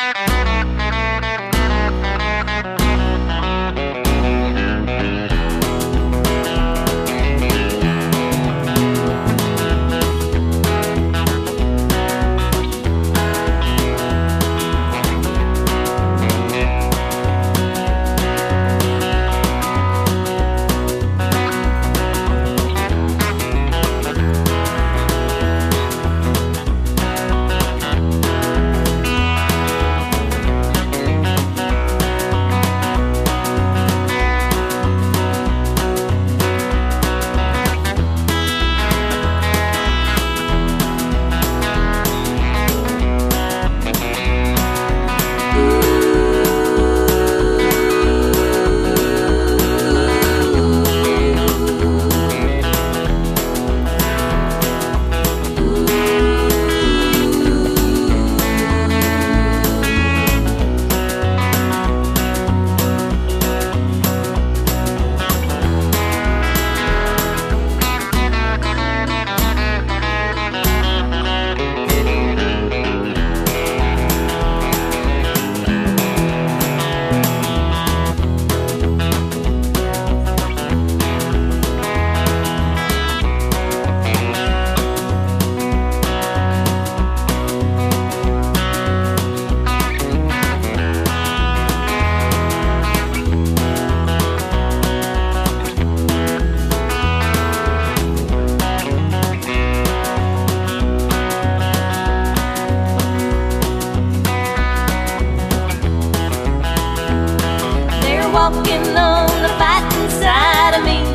walking on the fighting side of me.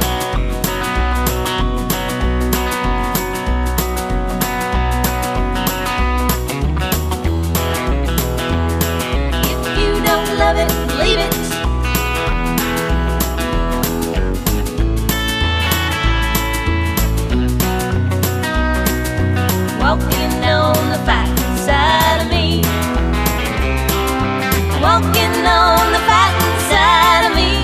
If you don't love it, leave it. Walking on the fighting side of me. Walking on the fighting side of me.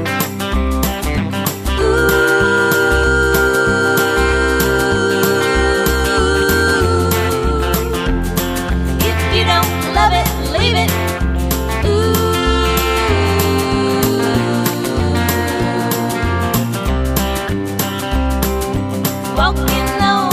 Ooh. If you don't love it, leave it. Ooh. Walking on